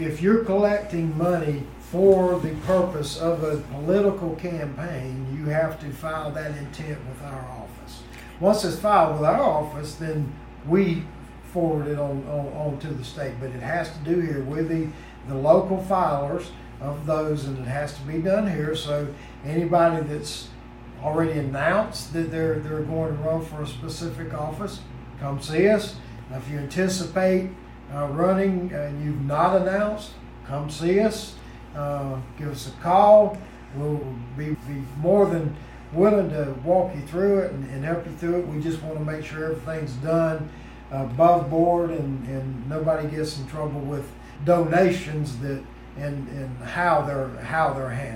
If you're collecting money for the purpose of a political campaign, you have to file that intent with our office. Once it's filed with our office, then we forward it on to the state. But it has to do here with the local filers of those, and it has to be done here. So anybody that's already announced that they're going to run for a specific office, come see us. Now, if you anticipate running and you've not announced, come see us. Give us a call. We'll be more than willing to walk you through it and help you through it. We just want to make sure everything's done above board and nobody gets in trouble with donations that and how they're handled.